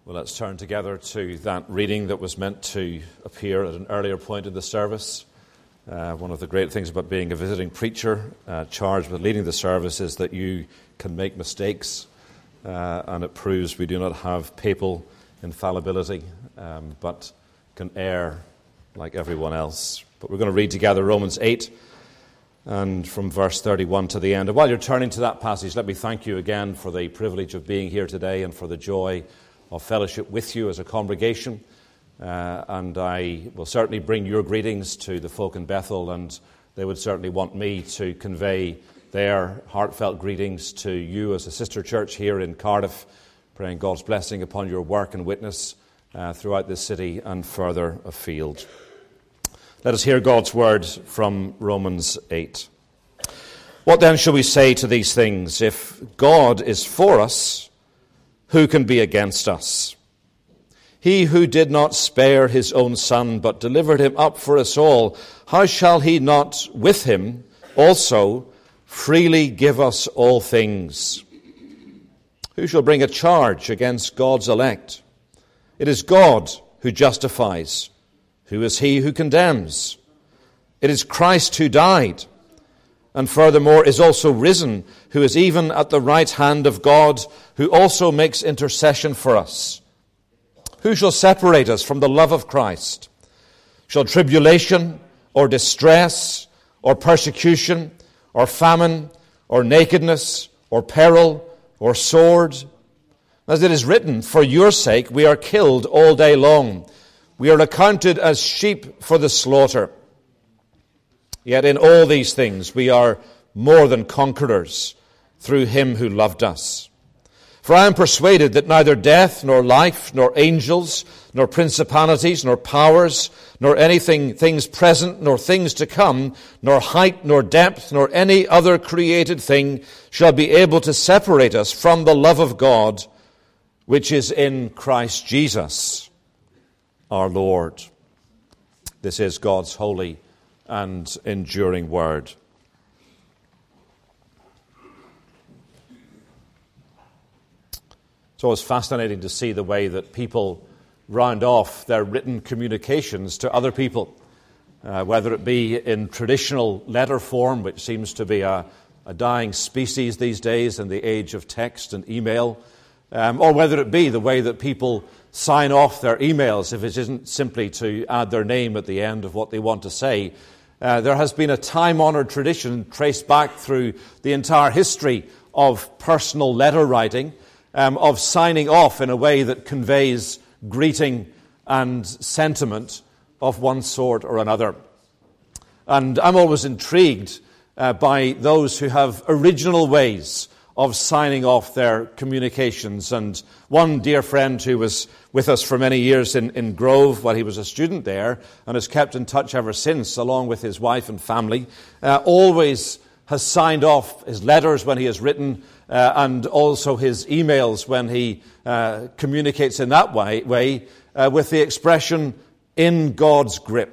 Well, let's turn together to that reading that was meant to appear at an earlier point in the service. One of the great things about being a visiting preacher charged with leading the service is that you can make mistakes, and it proves we do not have papal infallibility, but can err like everyone else. But we're going to read together Romans 8, and from verse 31 to the end. And while you're turning to that passage, let me thank you again for the privilege of being here today and for the joy of fellowship with you as a congregation. And I will certainly bring your greetings to the folk in Bethel, and they would certainly want me to convey their heartfelt greetings to you as a sister church here in Cardiff, praying God's blessing upon your work and witness throughout this city and further afield. Let us hear God's word from Romans 8. What then shall we say to these things? If God is for us, who can be against us? He who did not spare his own son, but delivered him up for us all, how shall he not with him also freely give us all things? Who shall bring a charge against God's elect? It is God who justifies. Who is he who condemns? It is Christ who died, and furthermore is also risen, who is even at the right hand of God, who also makes intercession for us. Who shall separate us from the love of Christ? Shall tribulation, or distress, or persecution, or famine, or nakedness, or peril, or sword? As it is written, for your sake we are killed all day long. We are accounted as sheep for the slaughter. Yet in all these things we are more than conquerors through him who loved us. For I am persuaded that neither death, nor life, nor angels, nor principalities, nor powers, nor things present, nor things to come, nor height, nor depth, nor any other created thing shall be able to separate us from the love of God, which is in Christ Jesus, our Lord. This is God's holy and enduring word. It's always fascinating to see the way that people round off their written communications to other people, whether it be in traditional letter form, which seems to be a dying species these days in the age of text and email, or whether it be the way that people sign off their emails if it isn't simply to add their name at the end of what they want to say. There has been a time-honored tradition traced back through the entire history of personal letter writing, of signing off in a way that conveys greeting and sentiment of one sort or another. And I'm always intrigued by those who have original ways of signing off their communications. And one dear friend who was with us for many years in Grove while he was a student there and has kept in touch ever since, along with his wife and family, always has signed off his letters when he has written and also his emails when he communicates in that way with the expression, in God's grip.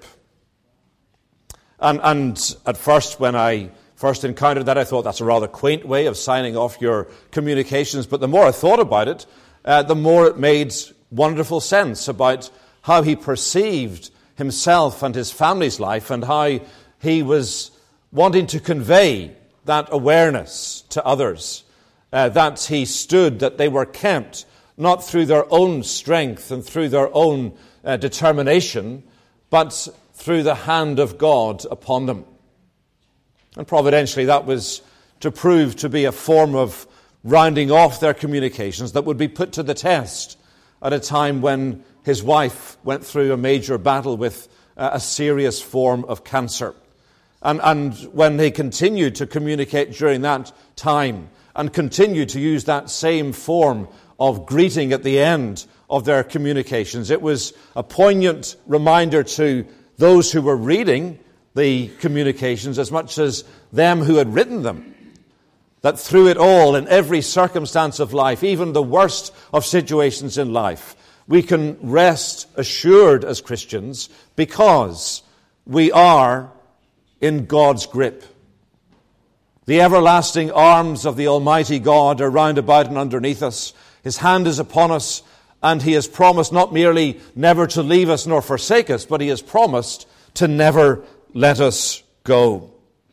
And at first, when I first encountered that, I thought that's a rather quaint way of signing off your communications. But the more I thought about it, the more it made wonderful sense about how he perceived himself and his family's life and how he was wanting to convey that awareness to others, that he stood, that they were kept, not through their own strength and through their own determination, but through the hand of God upon them. And providentially, that was to prove to be a form of rounding off their communications that would be put to the test at a time when his wife went through a major battle with a serious form of cancer. And when they continued to communicate during that time and continued to use that same form of greeting at the end of their communications, it was a poignant reminder to those who were reading the communications as much as them who had written them, that through it all, in every circumstance of life, even the worst of situations in life, we can rest assured as Christians because we are in God's grip. The everlasting arms of the Almighty God are round about and underneath us. His hand is upon us, And he has promised not merely never to leave us nor forsake us, but he has promised to never let us go.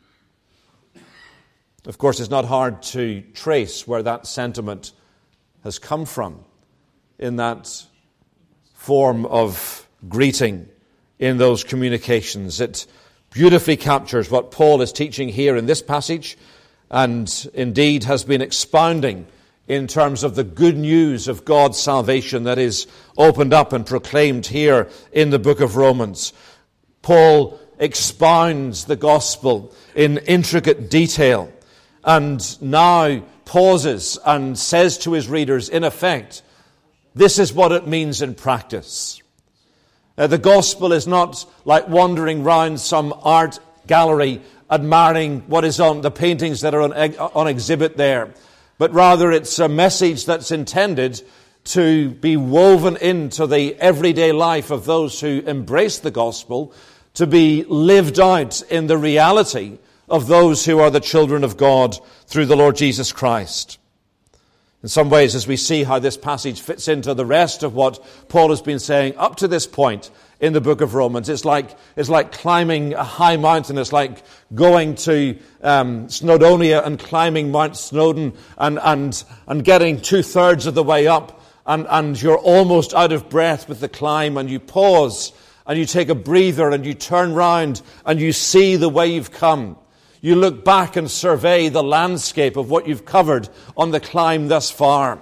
Of course, it's not hard to trace where that sentiment has come from in that form of greeting in those communications. It beautifully captures what Paul is teaching here in this passage, and indeed has been expounding in terms of the good news of God's salvation that is opened up and proclaimed here in the book of Romans. Paul expounds the gospel in intricate detail, and now pauses and says to his readers, in effect, this is what it means in practice. The gospel is not like wandering round some art gallery admiring what is on the paintings that are on exhibit there, but rather it's a message that's intended to be woven into the everyday life of those who embrace the gospel, to be lived out in the reality of those who are the children of God through the Lord Jesus Christ. In some ways, as we see how this passage fits into the rest of what Paul has been saying up to this point in the book of Romans, it's like climbing a high mountain. It's like going to Snowdonia and climbing Mount Snowdon and getting 2/3 of the way up, and you're almost out of breath with the climb, and you pause and you take a breather and you turn round and you see the way you've come. You look back and survey the landscape of what you've covered on the climb thus far.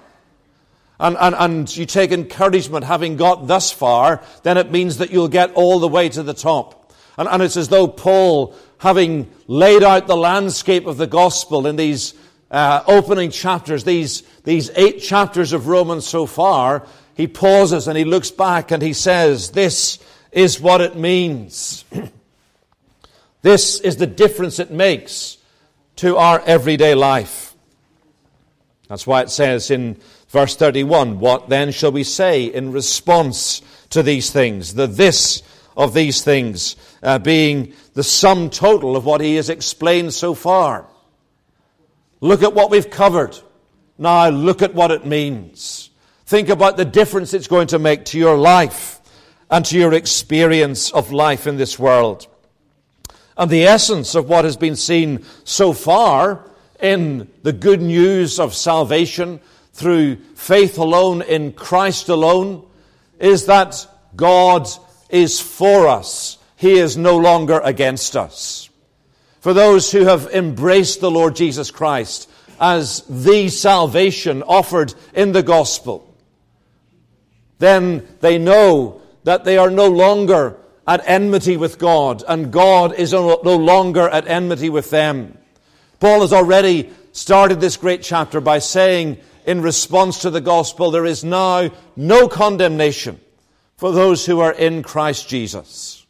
And you take encouragement, having got thus far, then it means that you'll get all the way to the top. And it's as though Paul, having laid out the landscape of the gospel in these opening chapters, these 8 chapters of Romans so far, he pauses and he looks back and he says, this is what it means. This is the difference it makes to our everyday life. That's why it says in verse 31, what then shall we say in response to these things? The this of these things being the sum total of what he has explained so far. Look at what we've covered. Now look at what it means. Think about the difference it's going to make to your life and to your experience of life in this world. And the essence of what has been seen so far in the good news of salvation through faith alone in Christ alone is that God is for us. He is no longer against us. For those who have embraced the Lord Jesus Christ as the salvation offered in the gospel, then they know that they are no longer at enmity with God, and God is no longer at enmity with them. Paul has already started this great chapter by saying, in response to the gospel, there is now no condemnation for those who are in Christ Jesus.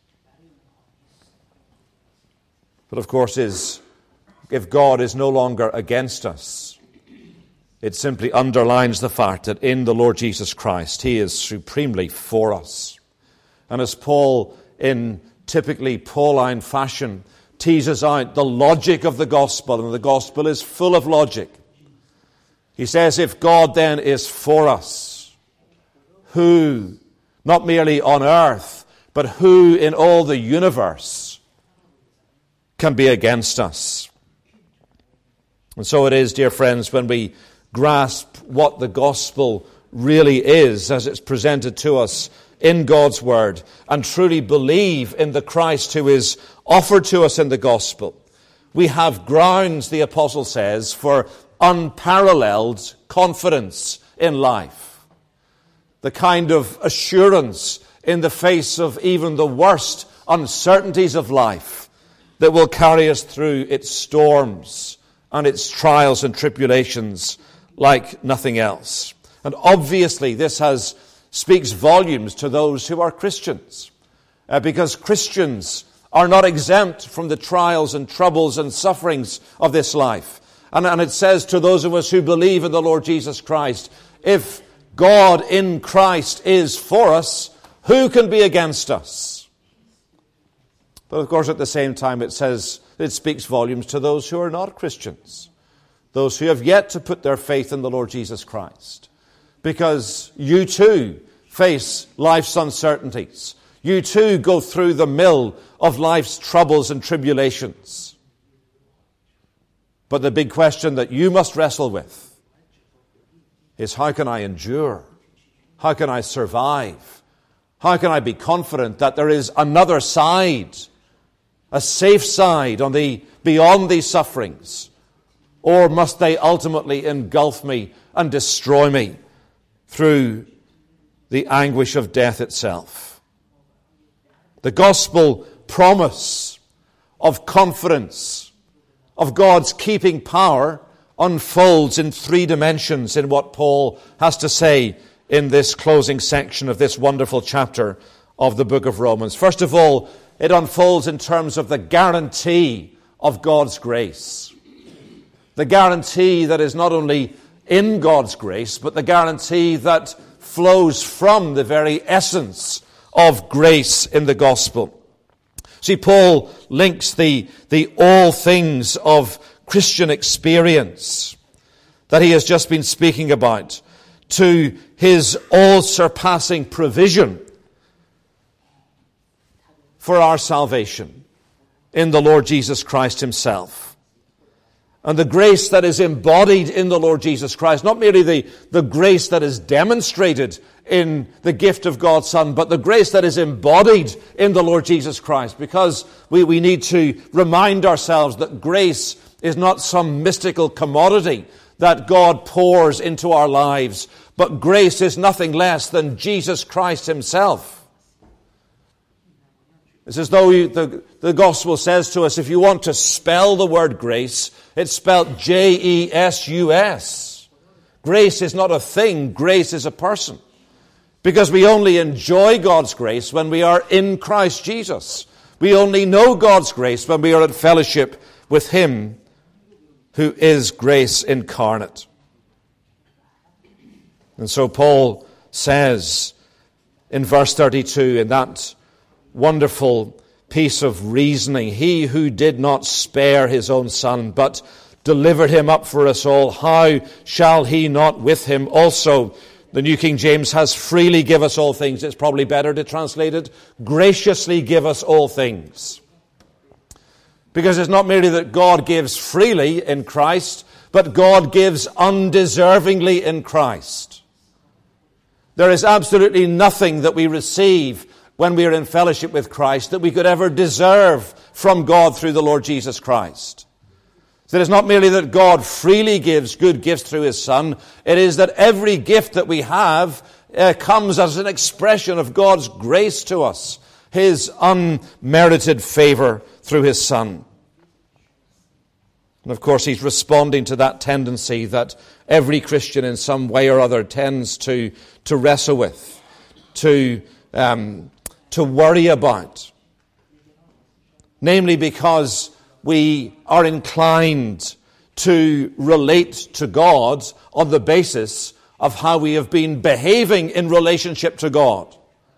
But of course, if God is no longer against us, it simply underlines the fact that in the Lord Jesus Christ, He is supremely for us. And as Paul, in typically Pauline fashion, teases out the logic of the gospel, and the gospel is full of logic. He says, if God then is for us, who, not merely on earth, but who in all the universe can be against us? And so it is, dear friends, when we grasp what the gospel really is as it's presented to us in God's Word, and truly believe in the Christ who is offered to us in the gospel, we have grounds, the apostle says, for unparalleled confidence in life. The kind of assurance in the face of even the worst uncertainties of life that will carry us through its storms and its trials and tribulations like nothing else. And obviously this speaks volumes to those who are Christians, because Christians are not exempt from the trials and troubles and sufferings of this life. And it says to those of us who believe in the Lord Jesus Christ, if God in Christ is for us, who can be against us? But of course, at the same time, it speaks volumes to those who are not Christians, those who have yet to put their faith in the Lord Jesus Christ, because you too face life's uncertainties. You too go through the mill of life's troubles and tribulations. But the big question that you must wrestle with is, how can I endure? How can I survive? How can I be confident that there is another side, a safe side beyond these sufferings? Or must they ultimately engulf me and destroy me through the anguish of death itself? The gospel promise of confidence, of God's keeping power, unfolds in three dimensions in what Paul has to say in this closing section of this wonderful chapter of the book of Romans. First of all, it unfolds in terms of the guarantee of God's grace. The guarantee that is not only in God's grace, but the guarantee that flows from the very essence of grace in the gospel. See, Paul links the all things of Christian experience that he has just been speaking about to his all-surpassing provision for our salvation in the Lord Jesus Christ himself. And the grace that is embodied in the Lord Jesus Christ, not merely the grace that is demonstrated in the gift of God's Son, but the grace that is embodied in the Lord Jesus Christ. Because we need to remind ourselves that grace is not some mystical commodity that God pours into our lives, but grace is nothing less than Jesus Christ himself. It's as though the gospel says to us, if you want to spell the word grace, it's spelled J-E-S-U-S. Grace is not a thing, grace is a person. Because we only enjoy God's grace when we are in Christ Jesus. We only know God's grace when we are in fellowship with him who is grace incarnate. And so Paul says in verse 32, in that wonderful piece of reasoning, he who did not spare his own Son, but delivered him up for us all, how shall he not with him also? The New King James has freely give us all things. It's probably better to translate it, graciously give us all things. Because it's not merely that God gives freely in Christ, but God gives undeservingly in Christ. There is absolutely nothing that we receive when we are in fellowship with Christ that we could ever deserve from God through the Lord Jesus Christ. So it is not merely that God freely gives good gifts through his Son. It is that every gift that we have comes as an expression of God's grace to us, his unmerited favor through his Son. And of course, he's responding to that tendency that every Christian in some way or other tends to wrestle with, to worry about. Namely, because we are inclined to relate to God on the basis of how we have been behaving in relationship to God.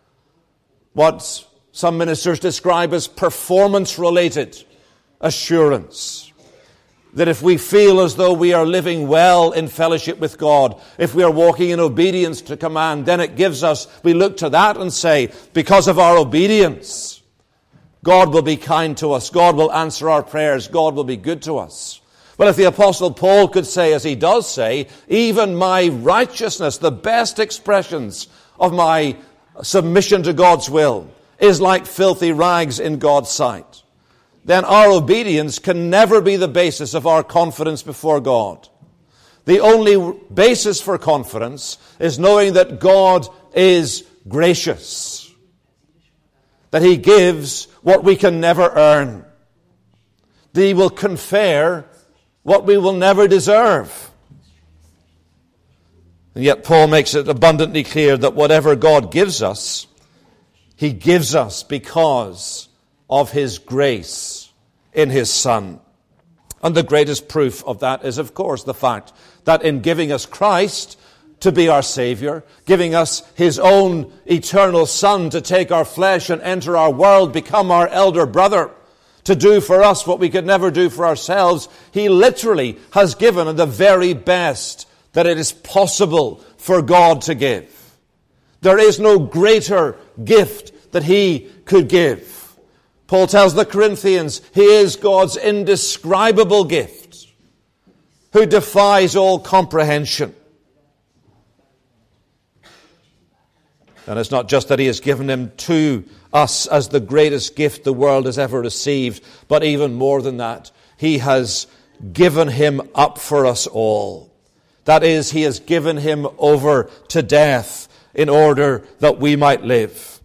What some ministers describe as performance-related assurance. That if we feel as though we are living well in fellowship with God, if we are walking in obedience to command, then it gives us, we look to that and say, because of our obedience, God will be kind to us, God will answer our prayers, God will be good to us. Well, if the Apostle Paul could say, as he does say, even my righteousness, the best expressions of my submission to God's will, is like filthy rags in God's sight, then our obedience can never be the basis of our confidence before God. The only basis for confidence is knowing that God is gracious, that he gives what we can never earn, that he will confer what we will never deserve. And yet Paul makes it abundantly clear that whatever God gives us, he gives us because of his grace in his Son. And the greatest proof of that is, of course, the fact that in giving us Christ to be our Savior, giving us his own eternal Son to take our flesh and enter our world, become our elder brother, to do for us what we could never do for ourselves, he literally has given the very best that it is possible for God to give. There is no greater gift that he could give. Paul tells the Corinthians, he is God's indescribable gift, who defies all comprehension. And it's not just that he has given him to us as the greatest gift the world has ever received, but even more than that, he has given him up for us all. That is, he has given him over to death in order that we might live.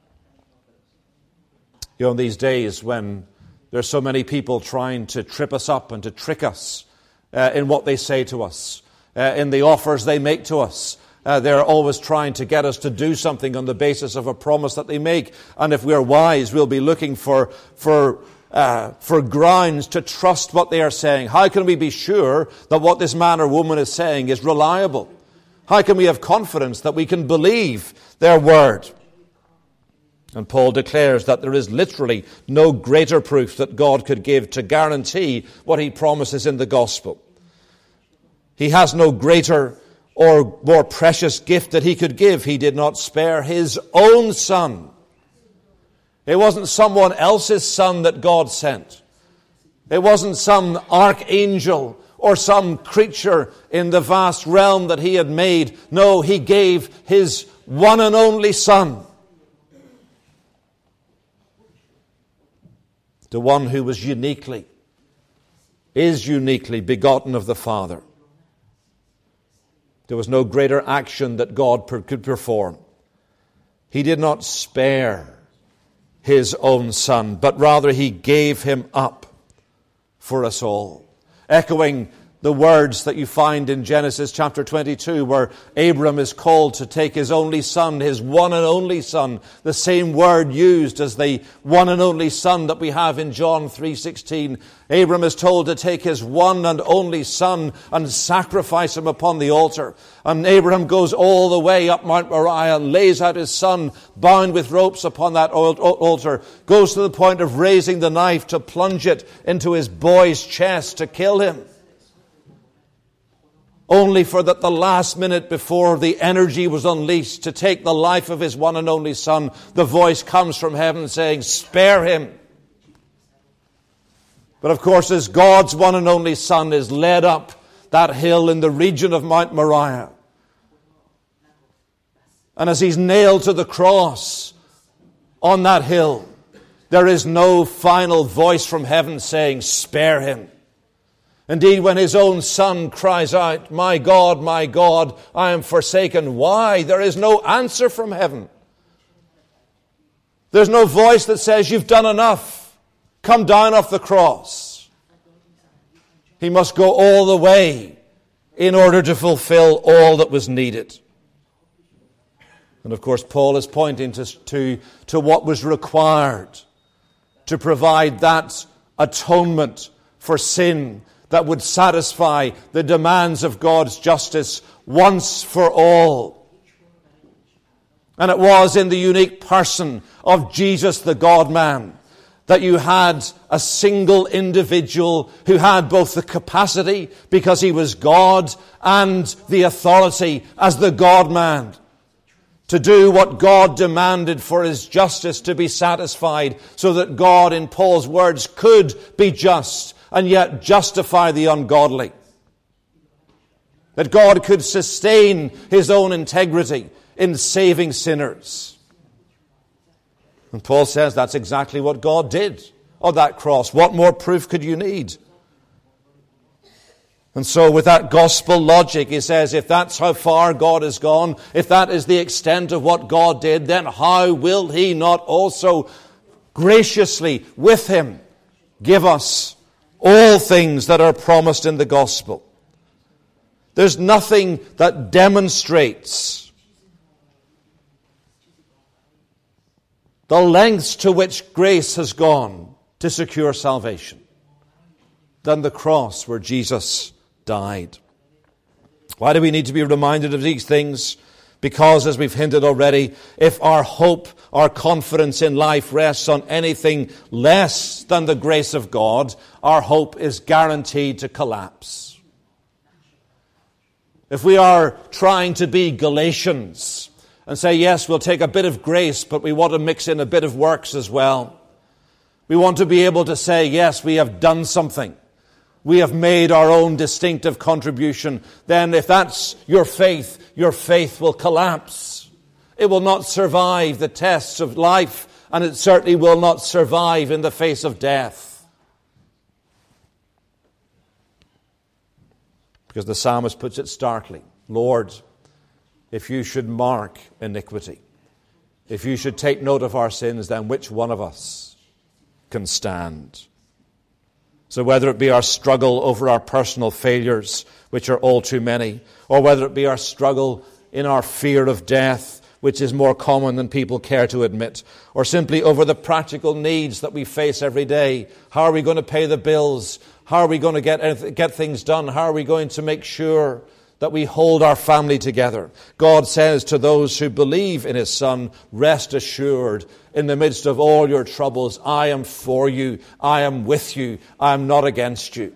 You know, in these days when there's so many people trying to trip us up and to trick us in what they say to us, in the offers they make to us, they're always trying to get us to do something on the basis of a promise that they make. And if we're wise, we'll be looking for grounds to trust what they are saying. How can we be sure that what this man or woman is saying is reliable? How can we have confidence that we can believe their word? And Paul declares that there is literally no greater proof that God could give to guarantee what he promises in the gospel. He has no greater or more precious gift that he could give. He did not spare his own son. It wasn't someone else's son that God sent. It wasn't some archangel or some creature in the vast realm that he had made. No, he gave his one and only son. The one who was is uniquely begotten of the Father. There was no greater action that God could perform. He did not spare his own son, but rather he gave him up for us all. Echoing the words that you find in Genesis chapter 22, where Abram is called to take his only son, his one and only son, the same word used as the one and only son that we have in John 3:16. Abram is told to take his one and only son and sacrifice him upon the altar. And Abraham goes all the way up Mount Moriah, lays out his son bound with ropes upon that altar, goes to the point of raising the knife to plunge it into his boy's chest to kill him. Only for that the last minute before the energy was unleashed to take the life of his one and only son, the voice comes from heaven saying, "Spare him." But of course, as God's one and only son is led up that hill in the region of Mount Moriah, and as he's nailed to the cross on that hill, there is no final voice from heaven saying, "Spare him." Indeed, when his own son cries out, my God, I am forsaken." Why? There is no answer from heaven. There's no voice that says, "You've done enough. Come down off the cross." He must go all the way in order to fulfill all that was needed. And of course, Paul is pointing to what was required to provide that atonement for sin that would satisfy the demands of God's justice once for all. And it was in the unique person of Jesus, the God-man, that you had a single individual who had both the capacity, because he was God, and the authority as the God-man, to do what God demanded for his justice to be satisfied, so that God, in Paul's words, could be just and yet justify the ungodly. That God could sustain his own integrity in saving sinners. And Paul says that's exactly what God did on that cross. What more proof could you need? And so with that gospel logic, he says, if that's how far God has gone, if that is the extent of what God did, then how will he not also graciously with him give us all things that are promised in the gospel? There's nothing that demonstrates the lengths to which grace has gone to secure salvation than the cross where Jesus died. Why do we need to be reminded of these things? Because, as we've hinted already, if our hope, our confidence in life rests on anything less than the grace of God, our hope is guaranteed to collapse. if we are trying to be Galatians and say, yes, we'll take a bit of grace, but we want to mix in a bit of works as well. We want to be able to say, yes, we have done something. We have made our own distinctive contribution. Then if that's your faith will collapse. It will not survive the tests of life, and it certainly will not survive in the face of death. Because the psalmist puts it starkly, Lord, if you should mark iniquity, if you should take note of our sins, then which one of us can stand? So whether it be our struggle over our personal failures, which are all too many, or whether it be our struggle in our fear of death, which is more common than people care to admit, or simply over the practical needs that we face every day. How are we going to pay the bills? How are we going to get things done? How are we going to make sure that we hold our family together? God says to those who believe in His Son, rest assured, in the midst of all your troubles, I am for you, I am with you, I am not against you.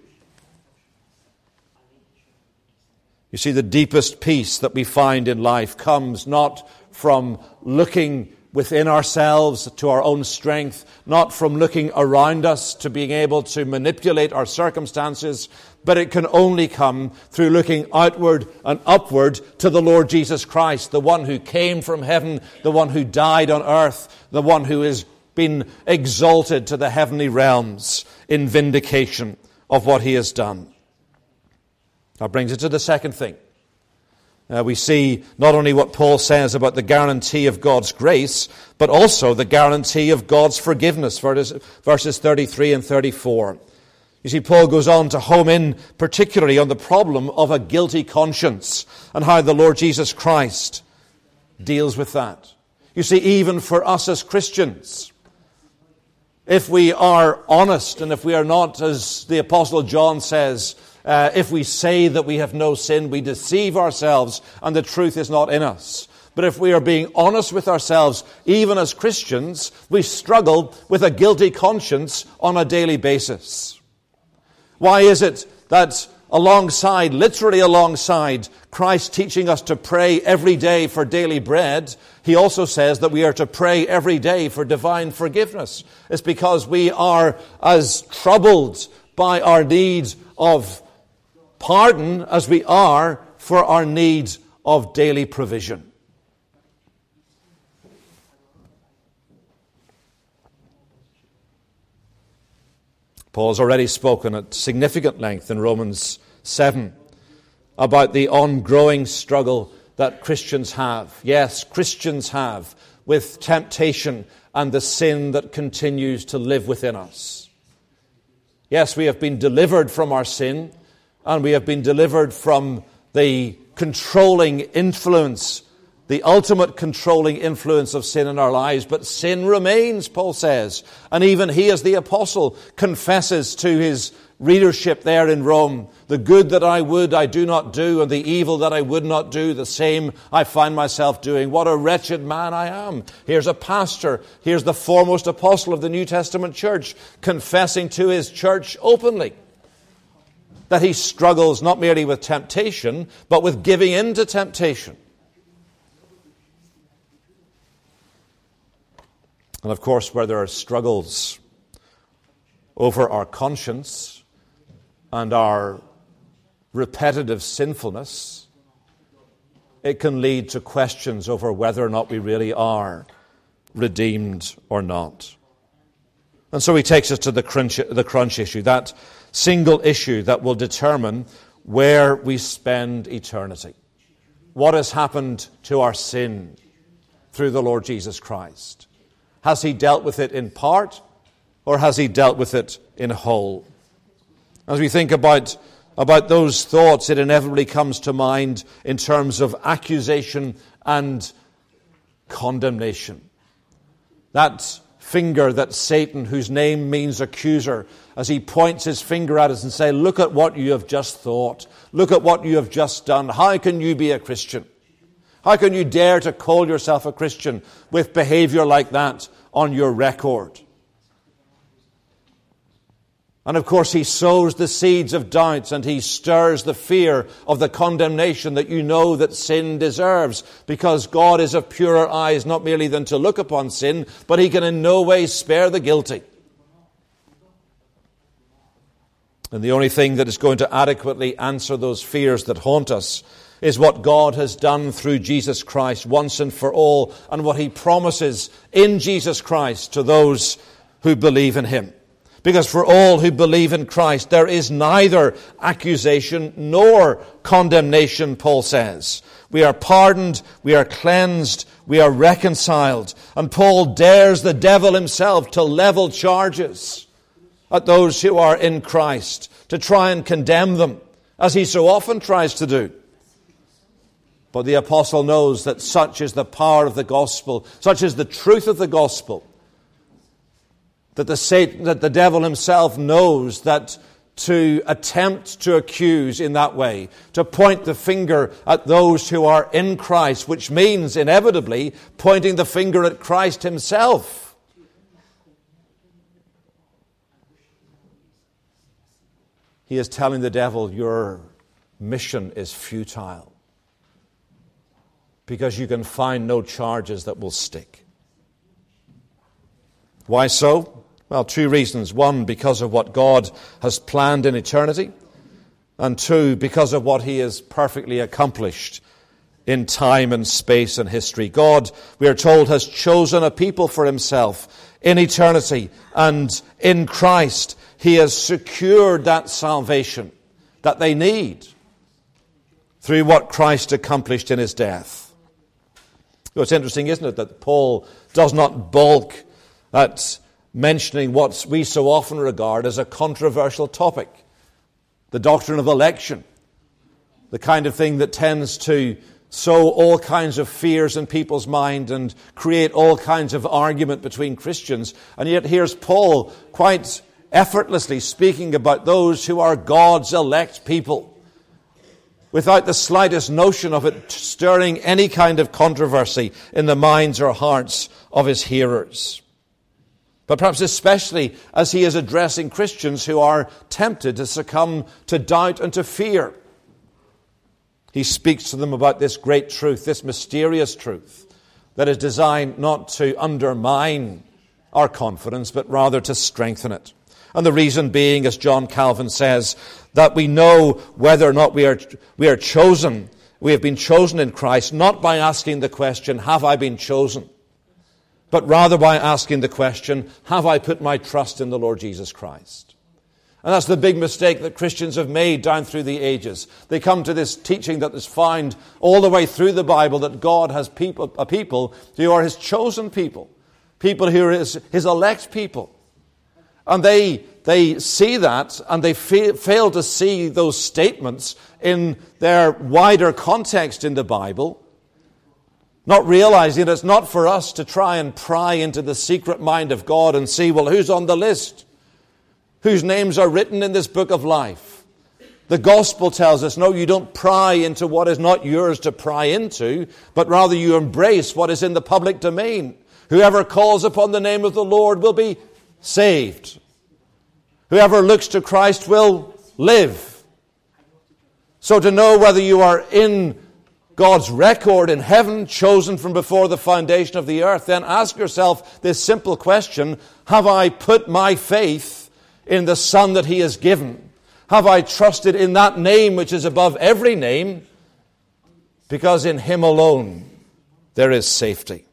You see, the deepest peace that we find in life comes not from looking within ourselves to our own strength, not from looking around us to being able to manipulate our circumstances, but it can only come through looking outward and upward to the Lord Jesus Christ, the one who came from heaven, the one who died on earth, the one who has been exalted to the heavenly realms in vindication of what He has done. That brings us to the second thing. We see not only what Paul says about the guarantee of God's grace, but also the guarantee of God's forgiveness, verses 33 and 34. You see, Paul goes on to home in particularly on the problem of a guilty conscience and how the Lord Jesus Christ deals with that. You see, even for us as Christians, if we are honest and if we are not, as the Apostle John says, if we say that we have no sin, we deceive ourselves and the truth is not in us. But if we are being honest with ourselves, even as Christians, we struggle with a guilty conscience on a daily basis. Why is it that literally alongside Christ teaching us to pray every day for daily bread, He also says that we are to pray every day for divine forgiveness? It's because we are as troubled by our needs of pardon as we are for our needs of daily provision. Paul's already spoken at significant length in Romans 7 about the ongoing struggle that Christians have. Yes, Christians have with temptation and the sin that continues to live within us. Yes, we have been delivered from our sin, and we have been delivered from the controlling influence, the ultimate controlling influence of sin in our lives. But sin remains, Paul says. And even he, as the apostle, confesses to his readership there in Rome, the good that I would, I do not do, and the evil that I would not do, the same I find myself doing. What a wretched man I am. Here's a pastor, here's the foremost apostle of the New Testament church, confessing to his church openly that he struggles not merely with temptation, but with giving in to temptation. And of course, where there are struggles over our conscience and our repetitive sinfulness, it can lead to questions over whether or not we really are redeemed or not. And so he takes us to the crunch issue, that single issue that will determine where we spend eternity. What has happened to our sin through the Lord Jesus Christ? Has He dealt with it in part, or has He dealt with it in whole? As we think about those thoughts, it inevitably comes to mind in terms of accusation and condemnation. That finger that Satan, whose name means accuser, as he points his finger at us and says, look at what you have just thought. Look at what you have just done. How can you be a Christian? How can you dare to call yourself a Christian with behavior like that on your record? And of course he sows the seeds of doubts and he stirs the fear of the condemnation that you know that sin deserves, because God is of purer eyes not merely than to look upon sin, but he can in no way spare the guilty. And the only thing that is going to adequately answer those fears that haunt us is what God has done through Jesus Christ once and for all, and what he promises in Jesus Christ to those who believe in him. Because for all who believe in Christ, there is neither accusation nor condemnation, Paul says. We are pardoned, we are cleansed, we are reconciled. And Paul dares the devil himself to level charges at those who are in Christ, to try and condemn them, as he so often tries to do. But the apostle knows that such is the power of the gospel, such is the truth of the gospel, that the devil himself knows that to attempt to accuse in that way, to point the finger at those who are in Christ, which means inevitably pointing the finger at Christ himself. He is telling the devil, your mission is futile, because you can find no charges that will stick. Why so? Well, two reasons. One, because of what God has planned in eternity. And two, because of what he has perfectly accomplished in time and space and history. God, we are told, has chosen a people for himself in eternity. And in Christ, he has secured that salvation that they need through what Christ accomplished in his death. Well, it's interesting, isn't it, that Paul does not balk at mentioning what we so often regard as a controversial topic, the doctrine of election, the kind of thing that tends to sow all kinds of fears in people's mind and create all kinds of argument between Christians. And yet here's Paul quite effortlessly speaking about those who are God's elect people, without the slightest notion of it stirring any kind of controversy in the minds or hearts of his hearers. But perhaps especially as he is addressing Christians who are tempted to succumb to doubt and to fear. He speaks to them about this great truth, this mysterious truth, that is designed not to undermine our confidence, but rather to strengthen it. And the reason being, as John Calvin says, that we know whether or not we are chosen. We have been chosen in Christ, not by asking the question, have I been chosen? But rather by asking the question, have I put my trust in the Lord Jesus Christ? And that's the big mistake that Christians have made down through the ages. They come to this teaching that is found all the way through the Bible, that God has a people who are his chosen people who are his elect people. And they see that, and they fail to see those statements in their wider context in the Bible, not realizing it's not for us to try and pry into the secret mind of God and see, well, who's on the list? Whose names are written in this book of life? The gospel tells us, no, you don't pry into what is not yours to pry into, but rather you embrace what is in the public domain. Whoever calls upon the name of the Lord will be saved. Whoever looks to Christ will live. So to know whether you are in God's record in heaven, chosen from before the foundation of the earth, then ask yourself this simple question: have I put my faith in the Son that he has given? Have I trusted in that name which is above every name? Because in him alone there is safety.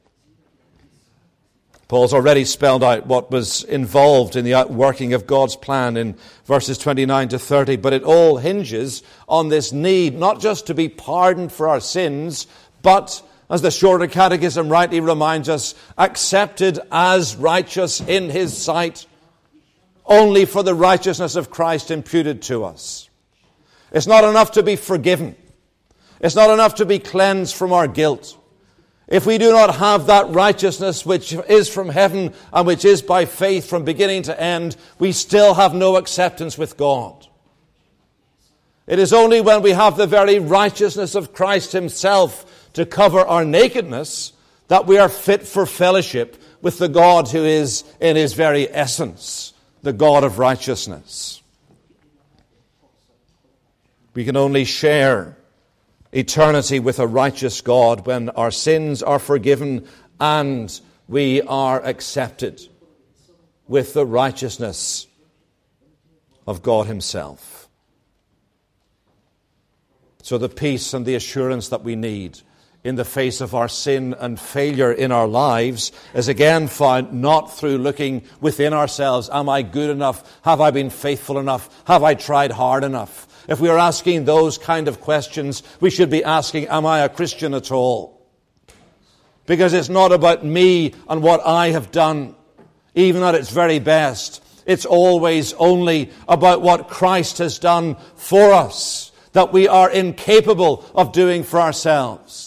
Paul's already spelled out what was involved in the outworking of God's plan in verses 29 to 30, but it all hinges on this need not just to be pardoned for our sins, but, as the Shorter Catechism rightly reminds us, accepted as righteous in his sight, only for the righteousness of Christ imputed to us. It's not enough to be forgiven. It's not enough to be cleansed from our guilt. If we do not have that righteousness which is from heaven and which is by faith from beginning to end, we still have no acceptance with God. It is only when we have the very righteousness of Christ himself to cover our nakedness that we are fit for fellowship with the God who is in his very essence the God of righteousness. We can only share eternity with a righteous God when our sins are forgiven and we are accepted with the righteousness of God himself. So the peace and the assurance that we need in the face of our sin and failure in our lives is again found not through looking within ourselves. Am I good enough? Have I been faithful enough? Have I tried hard enough? If we are asking those kind of questions, we should be asking, am I a Christian at all? Because it's not about me and what I have done, even at its very best. It's always only about what Christ has done for us, that we are incapable of doing for ourselves.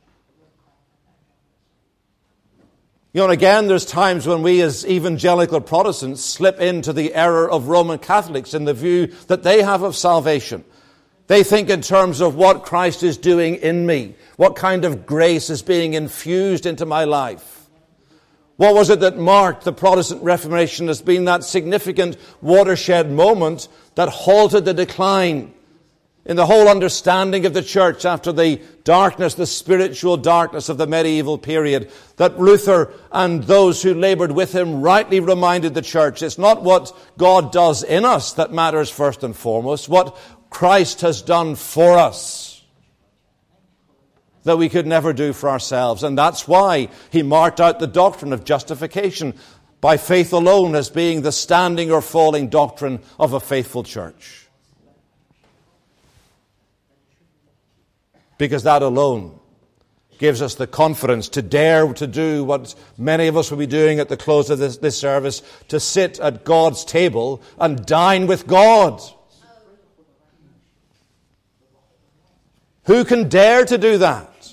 You know, and again, there's times when we as evangelical Protestants slip into the error of Roman Catholics in the view that they have of salvation. They think in terms of what Christ is doing in me, what kind of grace is being infused into my life. What was it that marked the Protestant Reformation as being that significant watershed moment that halted the decline in the whole understanding of the church after the darkness, the spiritual darkness of the medieval period, that Luther and those who labored with him rightly reminded the church it's not what God does in us that matters first and foremost, what Christ has done for us that we could never do for ourselves. And that's why he marked out the doctrine of justification by faith alone as being the standing or falling doctrine of a faithful church. Because that alone gives us the confidence to dare to do what many of us will be doing at the close of this service, to sit at God's table and dine with God. Who can dare to do that?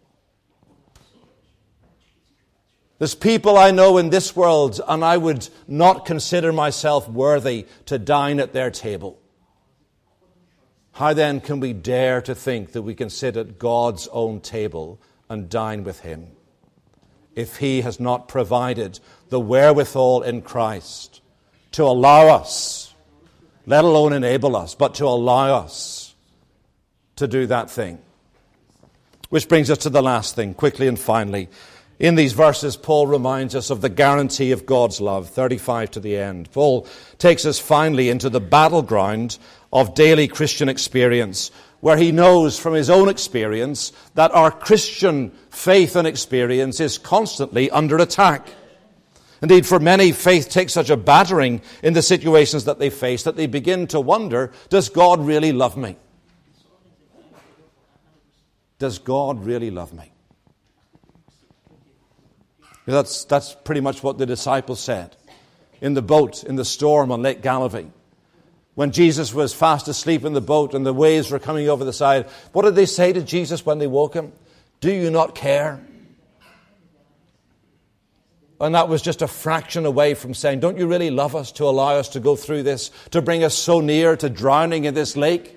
There's people I know in this world, and I would not consider myself worthy to dine at their table. How then can we dare to think that we can sit at God's own table and dine with him if he has not provided the wherewithal in Christ to allow us, let alone enable us, but to allow us to do that thing? Which brings us to the last thing, quickly and finally. In these verses, Paul reminds us of the guarantee of God's love, 35 to the end. Paul takes us finally into the battleground of daily Christian experience, where he knows from his own experience that our Christian faith and experience is constantly under attack. Indeed, for many, faith takes such a battering in the situations that they face that they begin to wonder, does God really love me? Does God really love me? That's pretty much what the disciples said in the boat, in the storm on Lake Galilee. When Jesus was fast asleep in the boat and the waves were coming over the side, what did they say to Jesus when they woke him? Do you not care? And that was just a fraction away from saying, don't you really love us to allow us to go through this, to bring us so near to drowning in this lake?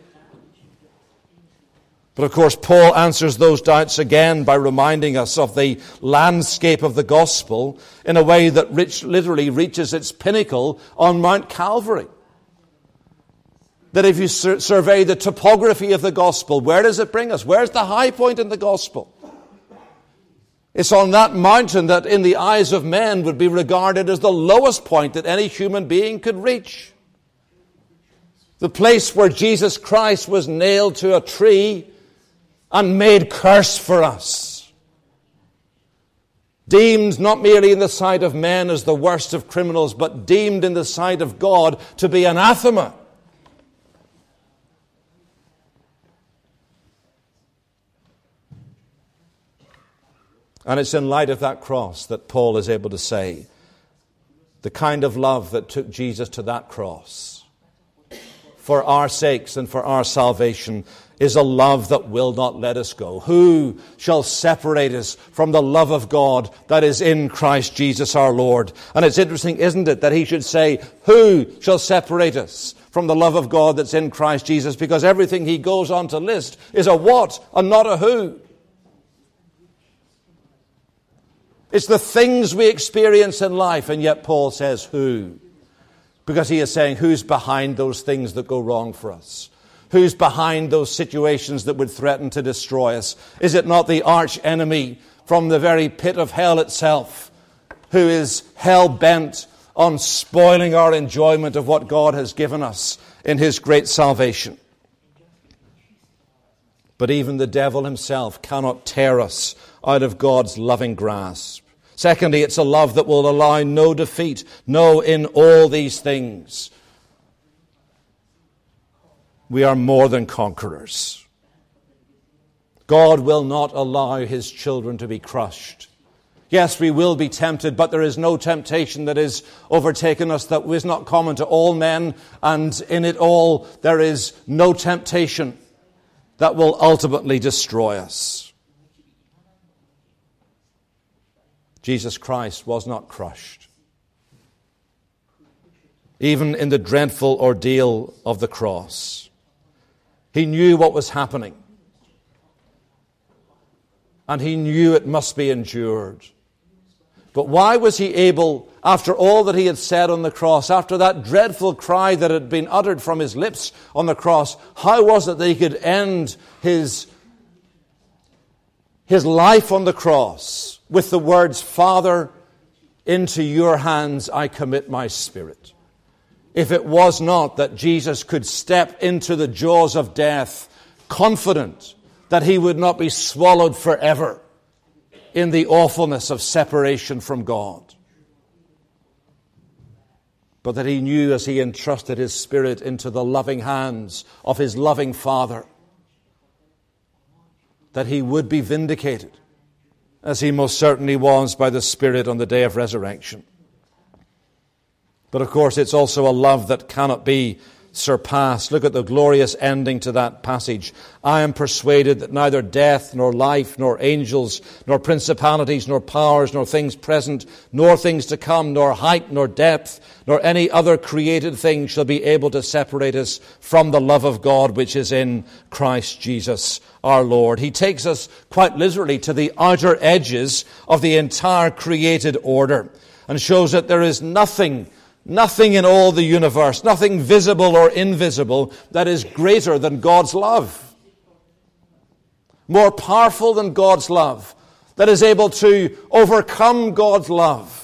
But of course, Paul answers those doubts again by reminding us of the landscape of the gospel in a way that literally reaches its pinnacle on Mount Calvary. That if you survey the topography of the gospel, where does it bring us? Where's the high point in the gospel? It's on that mountain that in the eyes of men would be regarded as the lowest point that any human being could reach. The place where Jesus Christ was nailed to a tree and made curse for us. Deemed not merely in the sight of men as the worst of criminals, but deemed in the sight of God to be anathema. And it's in light of that cross that Paul is able to say, the kind of love that took Jesus to that cross for our sakes and for our salvation is a love that will not let us go. Who shall separate us from the love of God that is in Christ Jesus our Lord? And it's interesting, isn't it, that he should say, who shall separate us from the love of God that's in Christ Jesus? Because everything he goes on to list is a what and not a who. It's the things we experience in life, and yet Paul says who. Because he is saying, who's behind those things that go wrong for us? Who's behind those situations that would threaten to destroy us? Is it not the arch enemy from the very pit of hell itself, who is hell-bent on spoiling our enjoyment of what God has given us in his great salvation? But even the devil himself cannot tear us out of God's loving grasp. Secondly, it's a love that will allow no defeat. No, in all these things, we are more than conquerors. God will not allow his children to be crushed. Yes, we will be tempted, but there is no temptation that is overtaken us that is not common to all men, and in it all there is no temptation that will ultimately destroy us. Jesus Christ was not crushed. Even in the dreadful ordeal of the cross, he knew what was happening. And he knew it must be endured. But why was he able, after all that he had said on the cross, after that dreadful cry that had been uttered from his lips on the cross, how was it that he could end his life on the cross with the words, Father, into your hands I commit my spirit? If it was not that Jesus could step into the jaws of death, confident that he would not be swallowed forever in the awfulness of separation from God, but that he knew as he entrusted his spirit into the loving hands of his loving Father, that he would be vindicated, as he most certainly was by the Spirit on the day of resurrection. But of course, it's also a love that cannot be surpassed. Look at the glorious ending to that passage. I am persuaded that neither death, nor life, nor angels, nor principalities, nor powers, nor things present, nor things to come, nor height, nor depth, nor any other created thing shall be able to separate us from the love of God which is in Christ Jesus our Lord. He takes us quite literally to the outer edges of the entire created order and shows that there is nothing in all the universe, nothing visible or invisible, that is greater than God's love. More powerful than God's love, that is able to overcome God's love.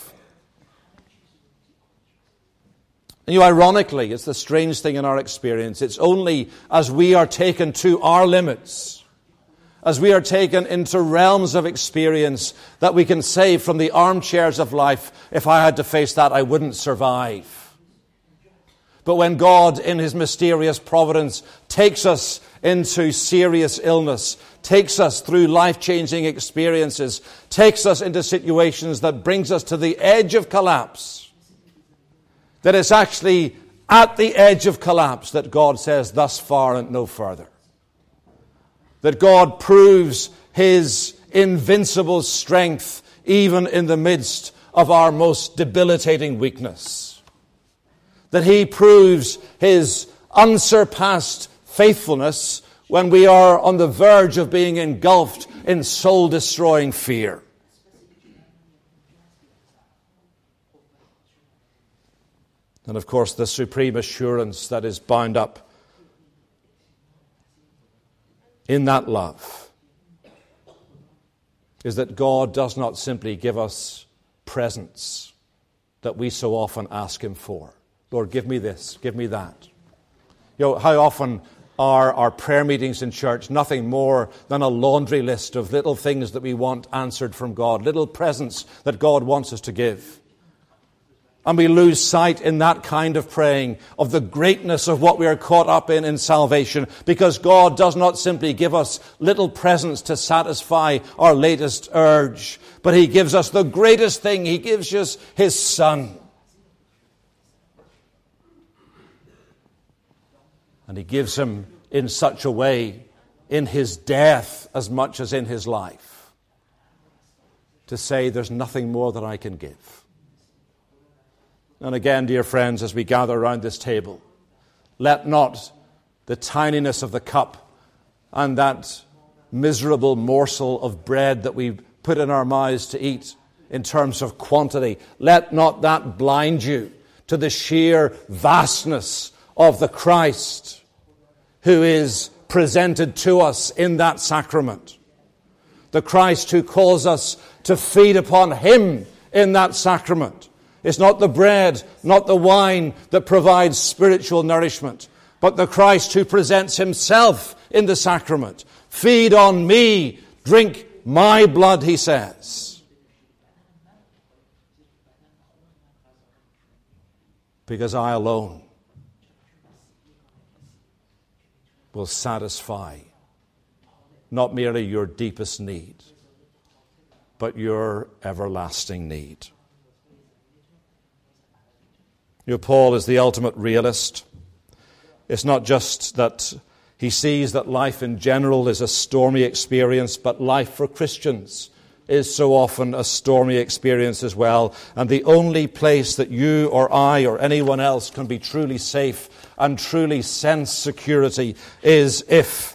And ironically, it's the strange thing in our experience. It's only as we are taken to our limits, as we are taken into realms of experience, that we can say from the armchairs of life, if I had to face that, I wouldn't survive. But when God, in his mysterious providence, takes us into serious illness, takes us through life-changing experiences, takes us into situations that brings us to the edge of collapse, that it's actually at the edge of collapse that God says, thus far and no further. That God proves his invincible strength even in the midst of our most debilitating weakness. That he proves his unsurpassed faithfulness when we are on the verge of being engulfed in soul-destroying fear. And of course, the supreme assurance that is bound up in that love is that God does not simply give us presents that we so often ask him for. Lord, give me this, give me that. You know, how often are our prayer meetings in church nothing more than a laundry list of little things that we want answered from God, little presents that God wants us to give. And we lose sight in that kind of praying of the greatness of what we are caught up in salvation, because God does not simply give us little presents to satisfy our latest urge, but he gives us the greatest thing. He gives us his Son. And he gives him in such a way, in his death as much as in his life, to say there's nothing more that I can give. And again, dear friends, as we gather around this table, let not the tininess of the cup and that miserable morsel of bread that we put in our mouths to eat in terms of quantity, let not that blind you to the sheer vastness of the Christ who is presented to us in that sacrament. The Christ who calls us to feed upon him in that sacrament. It's not the bread, not the wine that provides spiritual nourishment, but the Christ who presents himself in the sacrament. Feed on me, drink my blood, he says. Because I alone will satisfy not merely your deepest need, but your everlasting need. Paul is the ultimate realist. It's not just that he sees that life in general is a stormy experience, but life for Christians is so often a stormy experience as well. And the only place that you or I or anyone else can be truly safe and truly sense security is if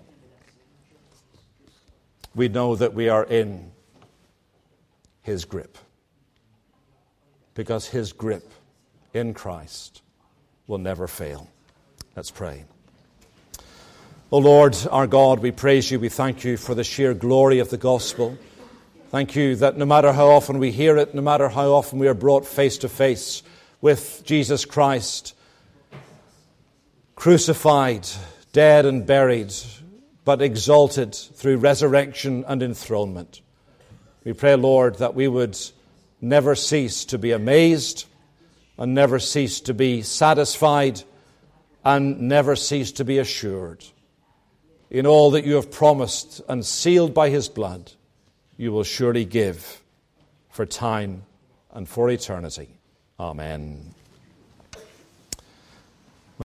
we know that we are in his grip. Because his grip in Christ will never fail. Let's pray. O Lord, our God, we praise you, we thank you for the sheer glory of the gospel. Thank you that no matter how often we hear it, no matter how often we are brought face to face with Jesus Christ, crucified, dead and buried, but exalted through resurrection and enthronement. We pray, Lord, that we would never cease to be amazed and never cease to be satisfied and never cease to be assured. In all that you have promised and sealed by his blood, you will surely give for time and for eternity. Amen.